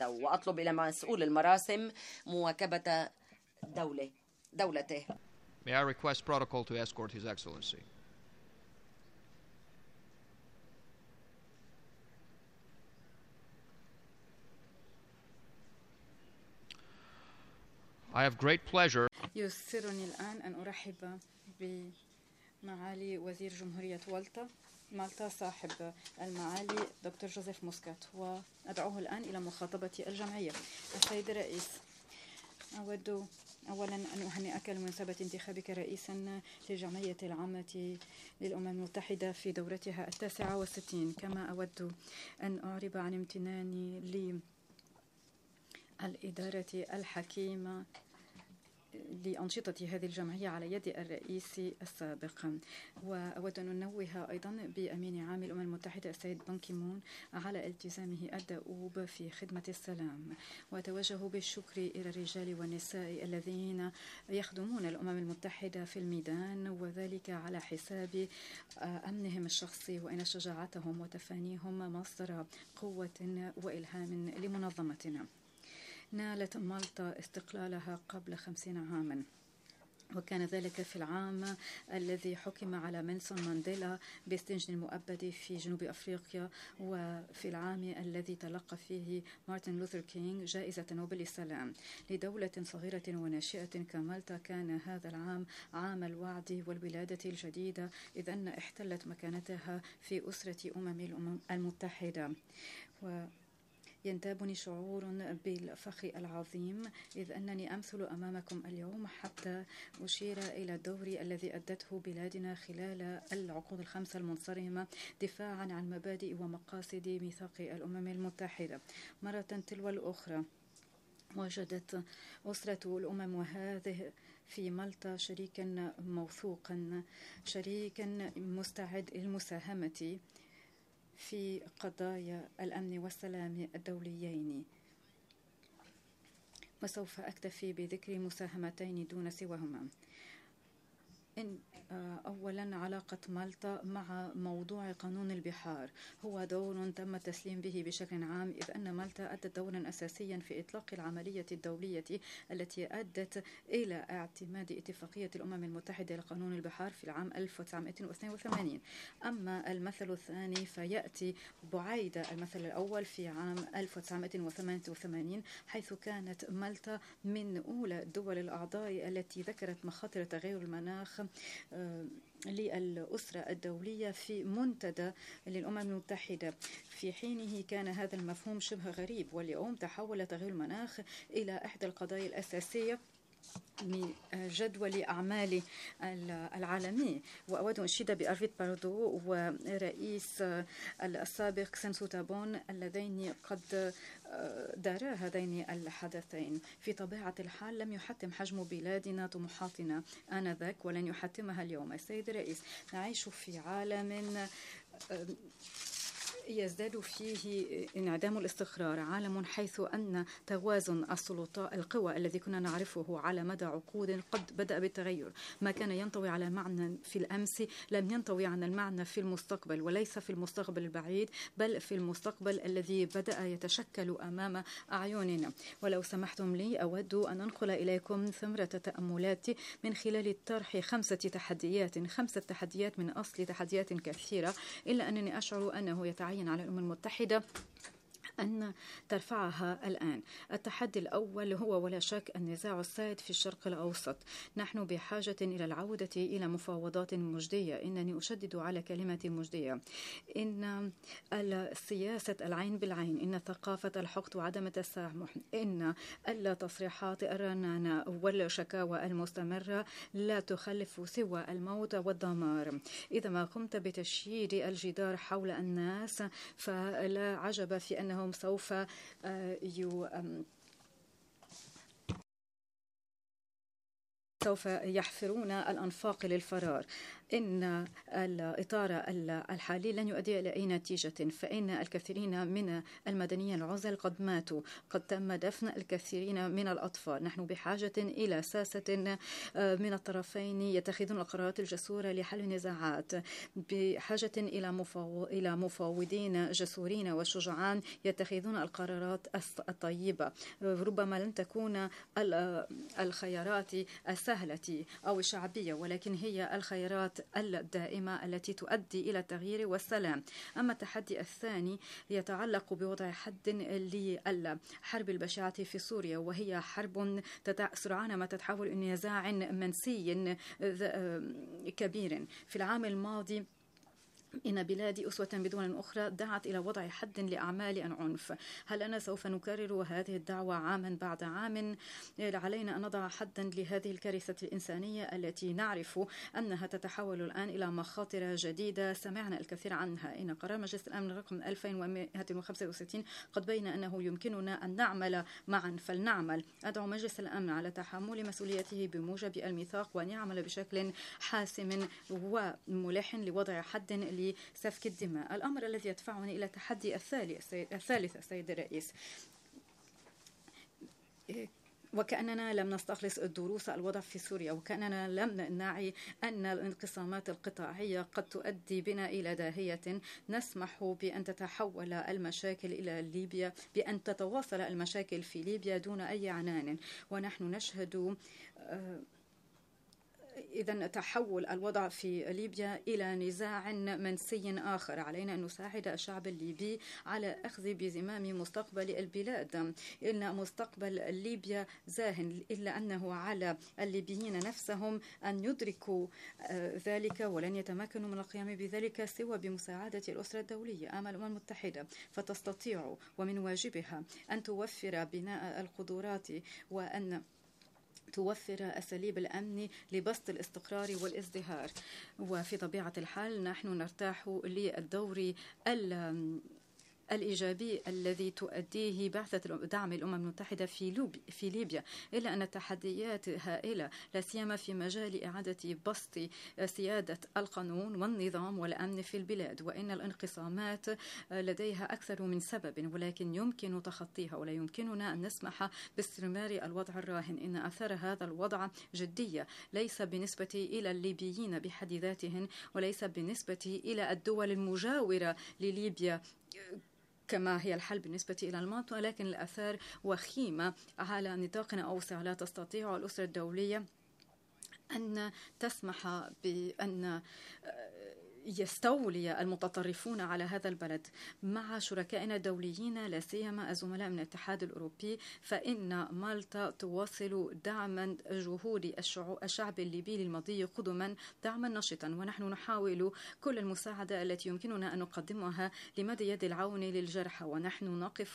وأطلب إلى مسؤول المراسم مواكبة دولته. May I request protocol to escort His Excellency? I have great pleasure. يسرني الآن أن أرحب بمعالي وزير جمهورية مالطا صاحب المعالي دكتور جوزيف موسكات، وأدعوه الآن إلى مخاطبة الجمعية. السيد الرئيس، أود أولا أن أهنئك لمناسبة انتخابك رئيسا للجمعية العامة للأمم المتحدة في دورتها 69. كما أود أن أعرب عن امتناني للإدارة الحكيمة لأنشطة هذه الجمعية على يد الرئيس السابق. وأود أن أنوه أيضا بأمين عام الأمم المتحدة السيد بان كي مون على التزامه الدؤوب في خدمة السلام، وأتوجه بالشكر إلى الرجال والنساء الذين يخدمون الأمم المتحدة في الميدان، وذلك على حساب أمنهم الشخصي، وإن شجاعتهم وتفانيهم مصدر قوة وإلهام لمنظمتنا. نالت مالطا استقلالها قبل 50 عاما، وكان ذلك في العام الذي حكم على نيلسون مانديلا بالسجن المؤبد في جنوب أفريقيا، وفي العام الذي تلقى فيه مارتن لوثر كينغ جائزة نوبل للسلام. لدولة صغيرة وناشئة كمالطا كان هذا العام عام الوعد والولادة الجديدة، إذ أن احتلت مكانتها في أسرة الأمم المتحدة. ينتابني شعور بالفخر العظيم، إذ أنني أمثل أمامكم اليوم حتى أشير إلى الدور الذي أدته بلادنا خلال العقود ال5 المنصرمة دفاعا عن مبادئ ومقاصد ميثاق الأمم المتحدة. مرة تلو الأخرى وجدت أسرة الأمم وهذه في مالطا شريكا موثوقا، شريكا مستعد للمساهمة في قضايا الأمن والسلام الدوليين. وسوف أكتفي بذكر مساهمتين دون سواهما. أولا، علاقة مالطا مع موضوع قانون البحار هو دور تم التسليم به بشكل عام، إذ أن مالطا أدت دورا أساسيا في إطلاق العملية الدولية التي أدت إلى اعتماد اتفاقية الأمم المتحدة لقانون البحار في العام 1982. أما المثل الثاني فيأتي بعيد المثل الأول في عام 1988، حيث كانت مالطا من أولى الدول الأعضاء التي ذكرت مخاطر تغير المناخ للأسرة الدولية في منتدى للأمم المتحدة. في حينه كان هذا المفهوم شبه غريب، واليوم تحول تغير المناخ إلى إحدى القضايا الأساسية جدول أعمال العالمي. وأود أن أشيد بأرفيد باردو ورئيس السابق سنسو تابون اللذين قد دارا هذين الحدثين. في طبيعة الحال لم يحتم حجم بلادنا طموحاتنا آنذاك ولن يحتمها اليوم. السيد الرئيس، نعيش في عالم يزداد فيه انعدام الاستقرار، عالم حيث أن توازن القوى الذي كنا نعرفه على مدى عقود قد بدأ بالتغير. ما كان ينطوي على معنى في الأمس لم ينطوي عن المعنى في المستقبل، وليس في المستقبل البعيد بل في المستقبل الذي بدأ يتشكل أمام أعيننا. ولو سمحتم لي أود أن أنقل إليكم ثمرة تأملاتي من خلال طرح 5 تحديات من أصل تحديات كثيرة، إلا أنني أشعر أنه يتعين على الأمم المتحدة أن ترفعها الآن. التحدي الأول هو ولا شك النزاع السائد في الشرق الأوسط. نحن بحاجة إلى العودة إلى مفاوضات مجدية. إنني أشدد على كلمة مجدية. إن السياسة العين بالعين، إن ثقافة الحقد وعدم التسامح، إن التصريحات الرنانة والشكاوى المستمرة لا تخلف سوى الموت والدمار. إذا ما قمت بتشييد الجدار حول الناس فلا عجب في أنهم سوف يحفرون الأنفاق للفرار. إن الإطار الحالي لن يؤدي إلى أي نتيجة، فإن الكثيرين من المدنيين العزل قد ماتوا، قد تم دفن الكثيرين من الأطفال. نحن بحاجة إلى ساسة من الطرفين يتخذون القرارات الجسورة لحل النزاعات، بحاجة إلى مفاوضين جسورين وشجعان يتخذون القرارات الطيبة. ربما لن تكون الخيارات السهلة أو الشعبية، ولكن هي الخيارات الدائمة التي تؤدي إلى التغيير والسلام. أما التحدي الثاني يتعلق بوضع حد للحرب البشعة في سوريا، وهي حرب سرعان ما تتحول إلى نزاع منسي كبير. في العام الماضي إن بلادي أسوة بدول أخرى دعت إلى وضع حد لأعمال العنف. هل أنا سوف نكرر هذه الدعوة عاما بعد عام؟ علينا أن نضع حدا لهذه الكارثة الإنسانية التي نعرف أنها تتحول الآن إلى مخاطر جديدة سمعنا الكثير عنها. إن قرار مجلس الأمن رقم 2165 قد بين أنه يمكننا أن نعمل معا، فلنعمل. أدعو مجلس الأمن على تحمل مسؤوليته بموجب الميثاق وأن يعمل بشكل حاسم وملح لوضع حد لسفك الدماء. الأمر الذي يدفعني إلى التحدي الثالث السيد الرئيس، وكأننا لم نستخلص دروس الوضع في سوريا، وكأننا لم نعي أن الانقسامات القطاعية قد تؤدي بنا إلى داهية نسمح بأن تتحول المشاكل إلى ليبيا، بأن تتواصل المشاكل في ليبيا دون أي عنان. ونحن نشهد إذن تحول الوضع في ليبيا إلى نزاع منسي آخر. علينا أن نساعد الشعب الليبي على أخذ بزمام مستقبل البلاد. إن مستقبل ليبيا زاهن، إلا أنه على الليبيين نفسهم أن يدركوا ذلك، ولن يتمكنوا من القيام بذلك سوى بمساعدة الأسرة الدولية. أما الأمم المتحدة فتستطيع ومن واجبها أن توفر بناء القدرات وأن توفر أساليب الأمن لبسط الاستقرار والازدهار. وفي طبيعة الحال نحن نرتاح للدور الإيجابي الذي تؤديه بعثة دعم الأمم المتحدة في ليبيا، إلا أن التحديات هائلة، لا سيما في مجال إعادة بسط سيادة القانون والنظام والأمن في البلاد. وإن الانقسامات لديها أكثر من سبب، ولكن يمكن تخطيها، ولا يمكننا أن نسمح باستمرار الوضع الراهن. إن أثر هذا الوضع جدية، ليس بالنسبة إلى الليبيين بحد ذاتهم، وليس بالنسبة إلى الدول المجاورة لليبيا كما هي الحل بالنسبة إلى المنطقة، ولكن الآثار وخيمة على نطاق أوسع. لا تستطيع الأسرة الدولية أن تسمح بأن يستولي المتطرفون على هذا البلد. مع شركائنا الدوليين لا سيما الزملاء من الاتحاد الأوروبي، فإن مالطا تواصل دعما جهود الشعب الليبي للمضي قدما دعما نشطا، ونحن نحاول كل المساعدة التي يمكننا أن نقدمها لمد يد العون للجرحى. ونحن نقف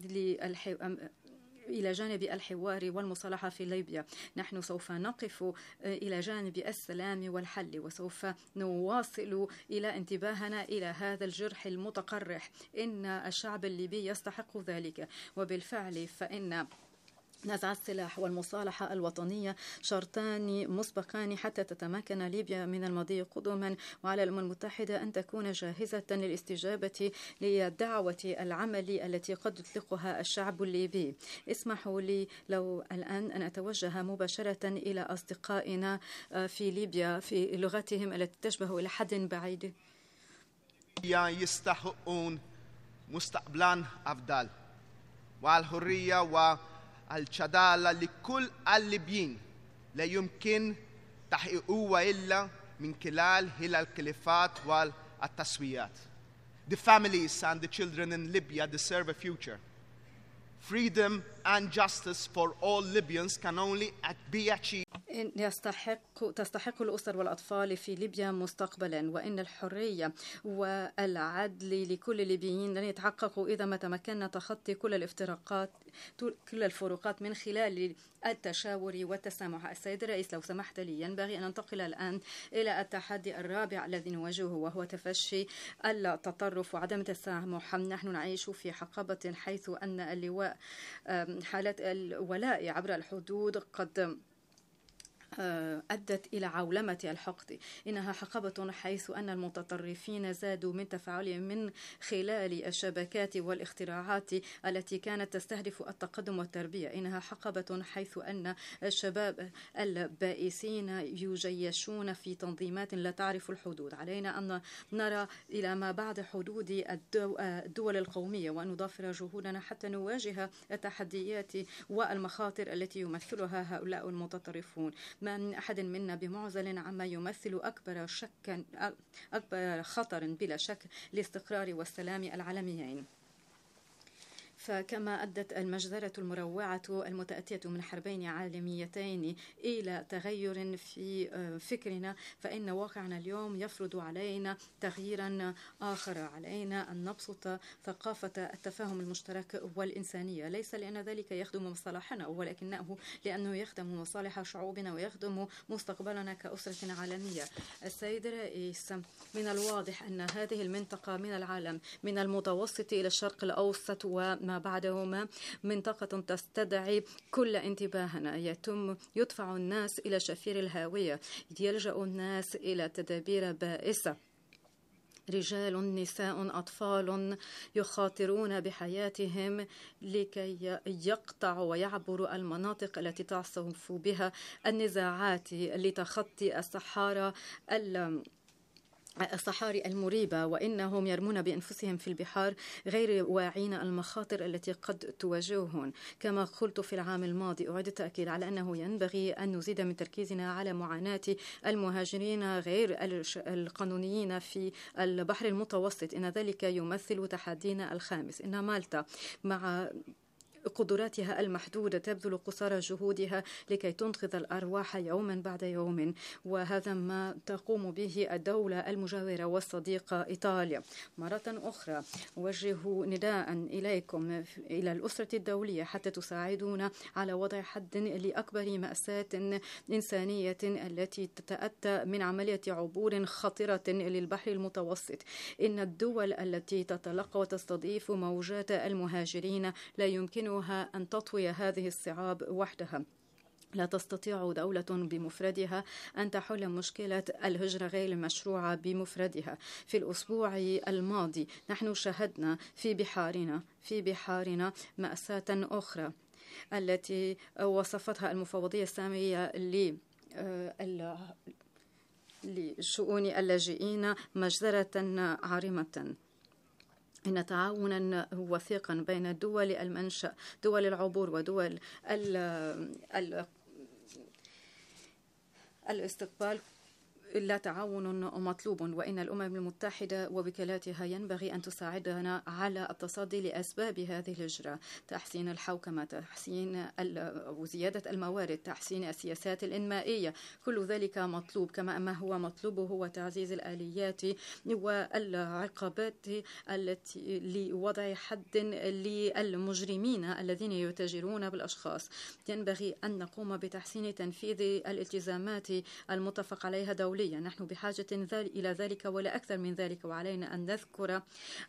إلى جانب الحوار والمصالحة في ليبيا. نحن سوف نقف إلى جانب السلام والحل، وسوف نواصل إلى انتباهنا إلى هذا الجرح المتقرح. إن الشعب الليبي يستحق ذلك، وبالفعل فإن نزع السلاح والمصالحة الوطنية شرطان مسبقان حتى تتمكن ليبيا من المضي قدما. وعلى الأمم المتحدة أن تكون جاهزة للاستجابة لدعوة العمل التي قد يطلقها الشعب الليبي. اسمحوا لي لو الآن أن أتوجه مباشرة إلى أصدقائنا في ليبيا في لغتهم التي تشبه إلى حد بعيد. يستحقون مستقبلا أفضل والحرية والعدالة لكل الليبيين، لا يمكن تحقيقها إلا من خلال الخلافات والتسويات. The families and the children in Libya deserve a future. Freedom and justice for all Libyans can only be achieved. تستحق الأسر والأطفال في ليبيا مستقبلا، وإن الحرية والعدل لكل الليبيين لن يتحققوا إذا ما تمكننا تخطي كل الفروقات من خلال التشاور والتسامح. السيد الرئيس، لو سمحت لي، ينبغي أن ننتقل الآن إلى التحدي الرابع الذي نواجهه، وهو تفشي التطرف وعدم التسامح. نحن نعيش في حقبة حيث أن اللواء حالة الولاء عبر الحدود قد أدت إلى عولمة الحقد. إنها حقبة حيث أن المتطرفين زادوا من تفاعلهم من خلال الشبكات والاختراعات التي كانت تستهدف التقدم والتربية. إنها حقبة حيث أن الشباب البائسين يجيشون في تنظيمات لا تعرف الحدود. علينا أن نرى إلى ما بعد حدود الدول القومية وأن نضافر جهودنا حتى نواجه التحديات والمخاطر التي يمثلها هؤلاء المتطرفون. ما من أحد منا بمعزل عما يمثل أكبر خطر بلا شك لاستقرار والسلام العالميين. فكما أدت المجزرة المروعة المتأتية من حربين عالميتين إلى تغير في فكرنا، فإن واقعنا اليوم يفرض علينا تغييرا آخر. علينا أن نبسط ثقافة التفاهم المشترك والإنسانية، ليس لأن ذلك يخدم مصالحنا، ولكنه لأنه يخدم مصالح شعوبنا ويخدم مستقبلنا كأسرة عالمية. السيد الرئيس، من الواضح أن هذه المنطقة من العالم من المتوسط إلى الشرق الأوسط وما بعدهما منطقة تستدعي كل انتباهنا. يدفع الناس إلى شفير الهاوية، يلجأ الناس إلى تدابير بائسة. رجال، نساء، أطفال يخاطرون بحياتهم لكي يقطعوا ويعبروا المناطق التي تعصف بها النزاعات لتخطي الصحاري المريبة، وإنهم يرمون بأنفسهم في البحار غير واعين المخاطر التي قد تواجههم. كما قلت في العام الماضي، أعيد التأكيد على أنه ينبغي أن نزيد من تركيزنا على معاناة المهاجرين غير القانونيين في البحر المتوسط. إن ذلك يمثل تحدينا الخامس. إن مالطا مع قدراتها المحدودة تبذل قصارى جهودها لكي تنقذ الأرواح يوما بعد يوم، وهذا ما تقوم به الدولة المجاورة والصديقة إيطاليا. مرة أخرى أوجه نداء إليكم إلى الأسرة الدولية حتى تساعدونا على وضع حد لأكبر مأساة إنسانية التي تتأتى من عملية عبور خطرة للبحر المتوسط. إن الدول التي تتلقى وتستضيف موجات المهاجرين لا يمكنها أن تطوي هذه الصعاب وحدها. لا تستطيع دولة بمفردها أن تحل مشكلة الهجرة غير المشروعة بمفردها. في الأسبوع الماضي نحن شهدنا في بحارنا مأساة أخرى التي وصفتها المفوضية السامية لشؤون اللاجئين مجزرة عارمة. إن تعاونا وثيقا بين دول المنشأ، دول العبور، ودول الاستقبال لا تعاون مطلوب، وإن الأمم المتحدة ووكالاتها ينبغي أن تساعدنا على التصدي لأسباب هذه الهجرة، تحسين الحوكمة، تحسين وزيادة الموارد، تحسين السياسات الإنمائية. كل ذلك مطلوب، كما ما هو مطلوب هو تعزيز الآليات والعقبات التي لوضع حد للمجرمين الذين يتاجرون بالأشخاص. ينبغي أن نقوم بتحسين تنفيذ الالتزامات المتفق عليها دوليا. نحن بحاجة إلى ذلك ولا أكثر من ذلك، وعلينا أن نذكر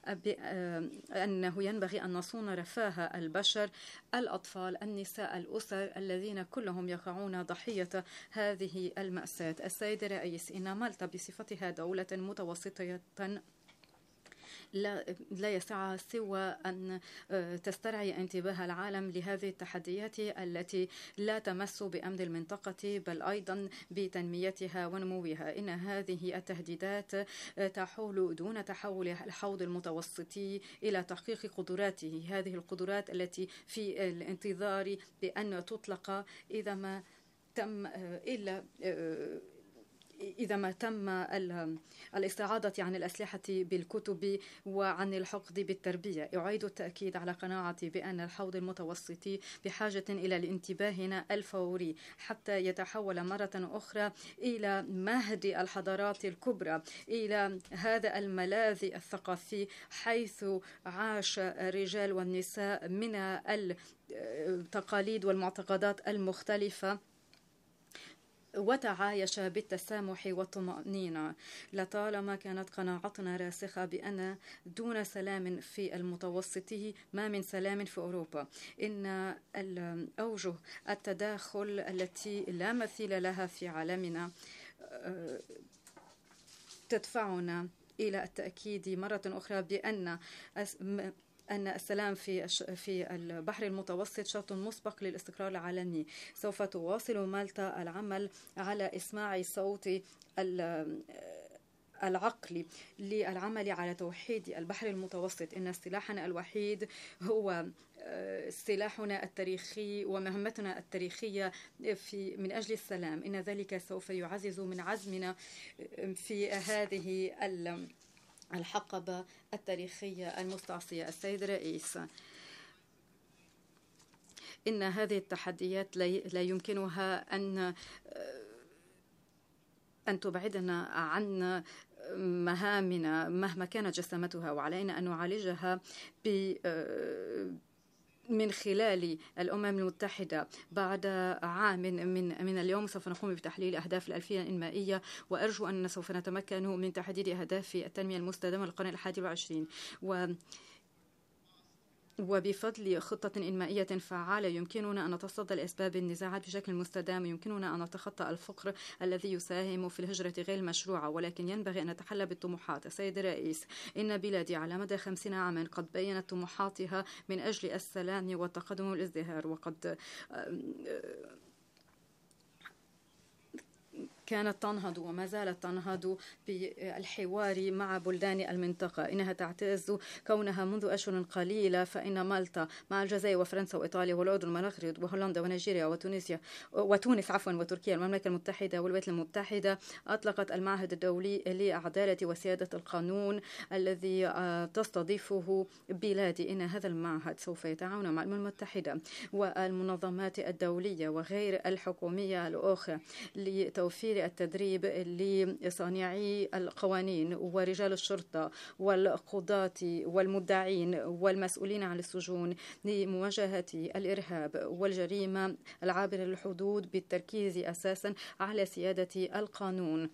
أنه ينبغي أن نصون رفاه البشر، الأطفال، النساء، الأسر الذين كلهم يقعون ضحية هذه المأساة. السيد الرئيس، إن مالطا بصفتها دولة متوسطة لا يسعى سوى أن تسترعي انتباه العالم لهذه التحديات التي لا تمس بأمن المنطقة بل أيضا بتنميتها ونموها. إن هذه التهديدات تحول دون تحول الحوض المتوسطي إلى تحقيق قدراته، هذه القدرات التي في الانتظار بأن تطلق إذا ما تم الاستعاضة عن الأسلحة بالكتب وعن الحقد بالتربية. أعيد التأكيد على قناعتي بأن الحوض المتوسطي بحاجة إلى الانتباه الفوري حتى يتحول مرة أخرى إلى مهد الحضارات الكبرى، إلى هذا الملاذ الثقافي حيث عاش الرجال والنساء من التقاليد والمعتقدات المختلفة وتعايش بالتسامح والطمأنينة. لطالما كانت قناعتنا راسخة بأن دون سلام في المتوسط ما من سلام في أوروبا. إن أوجه التداخل التي لا مثيل لها في عالمنا تدفعنا إلى التأكيد مرة أخرى بأن السلام في البحر المتوسط شرط مسبق للاستقرار العالمي. سوف تواصل مالطا العمل على إسماع صوت العقل للعمل على توحيد البحر المتوسط. إن سلاحنا الوحيد هو سلاحنا التاريخي ومهمتنا التاريخية من أجل السلام. إن ذلك سوف يعزز من عزمنا في هذه الحقبة التاريخية المستعصية. السيد الرئيس، إن هذه التحديات لا يمكنها أن تبعدنا عن مهامنا مهما كانت جسامتها، وعلينا أن نعالجها من خلال الأمم المتحدة. بعد عام من اليوم سوف نقوم بتحليل أهداف الألفية الإنمائية، وأرجو أن سوف نتمكن من تحديد أهداف التنمية المستدامة للقرن 21. وبفضل خطة إنمائية فعالة يمكننا أن نتصدى لأسباب النزاعات بشكل مستدام. يمكننا أن نتخطى الفقر الذي يساهم في الهجرة غير المشروعة، ولكن ينبغي أن نتحلى بالطموحات. السيد الرئيس، إن بلادي على مدى 50 عاما قد بيّنت طموحاتها من أجل السلام والتقدم والازدهار، وقد كانت تنهض وما زالت تنهض بالحوار مع بلدان المنطقة. إنها تعتز كونها منذ أشهر قليلة فإن مالطا مع الجزائر وفرنسا وإيطاليا والأردن والمغرب وهولندا ونيجيريا وتونس وتركيا والمملكة المتحدة والولايات المتحدة أطلقت المعهد الدولي لعدالة وسيادة القانون الذي تستضيفه بلادي. إن هذا المعهد سوف يتعاون مع الأمم المتحدة والمنظمات الدولية وغير الحكومية الأخرى لتوفير التدريب لصانعي القوانين ورجال الشرطة والقضاة والمدعين والمسؤولين عن السجون لمواجهة الإرهاب والجريمة العابرة للحدود بالتركيز أساسا على سيادة القانون.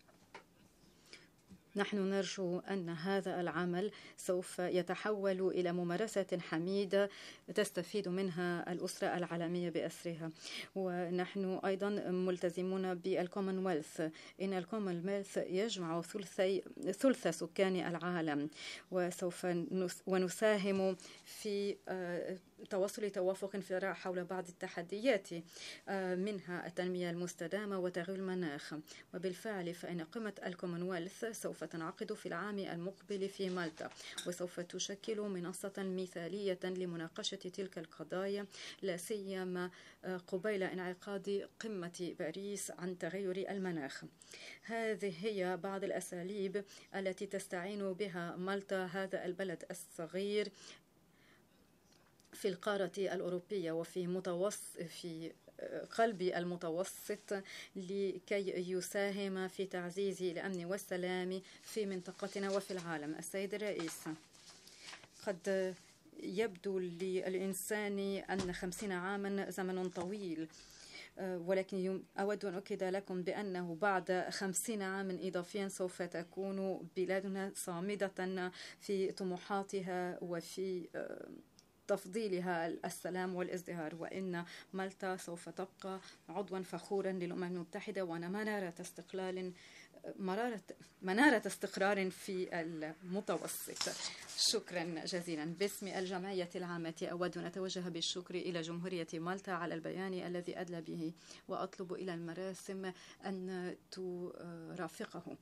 نحن نرجو أن هذا العمل سوف يتحول إلى ممارسة حميدة تستفيد منها الأسرة العالمية بأسرها. ونحن أيضا ملتزمون بالكومنولث. إن الكومنولث يجمع ثلث سكان العالم، وسوف ونساهم في توصل توافق في حول بعض التحديات منها التنمية المستدامة وتغيير المناخ. وبالفعل فإن قمة الكومنولث سوف تنعقد في العام المقبل في مالطا، وسوف تشكل منصة مثالية لمناقشة تلك القضايا، لا سيما قبيل انعقاد قمة باريس عن تغير المناخ. هذه هي بعض الأساليب التي تستعين بها مالطا، هذا البلد الصغير في القارة الأوروبية وفي قلب المتوسط، لكي يساهم في تعزيز الأمن والسلام في منطقتنا وفي العالم. السيد الرئيس، قد يبدو للإنسان أن 50 عاما زمن طويل، ولكن أود أن أؤكد لكم بأنه بعد 50 عاما إضافيا سوف تكون بلادنا صامدة في طموحاتها وفي تفضيلها السلام والازدهار، وإن مالطا سوف تبقى عضوا فخورا للأمم المتحدة منارة استقرار في المتوسط. شكرا جزيلا. باسم الجمعية العامة أود أن أتوجه بالشكر إلى جمهورية مالطا على البيان الذي أدلى به، وأطلب إلى المراسم أن ترافقه